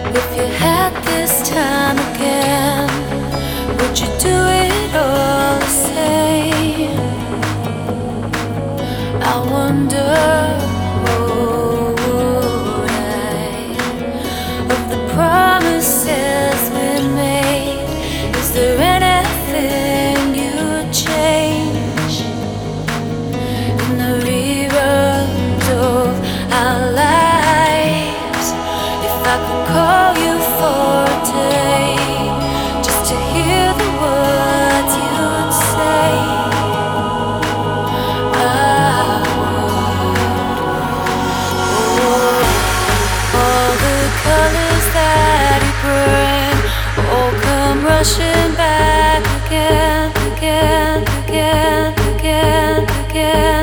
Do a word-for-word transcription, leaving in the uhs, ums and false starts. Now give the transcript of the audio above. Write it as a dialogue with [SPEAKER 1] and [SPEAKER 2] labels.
[SPEAKER 1] If you had this time again, would you do it all the same? I wonder, oh, would I, of the promises we made, is there anything you'd change in the reruns of our lives? If I could call you for a day, just to hear the words you'd say, I would. All the colors that you bring all come rushing back again, again, again, again, again.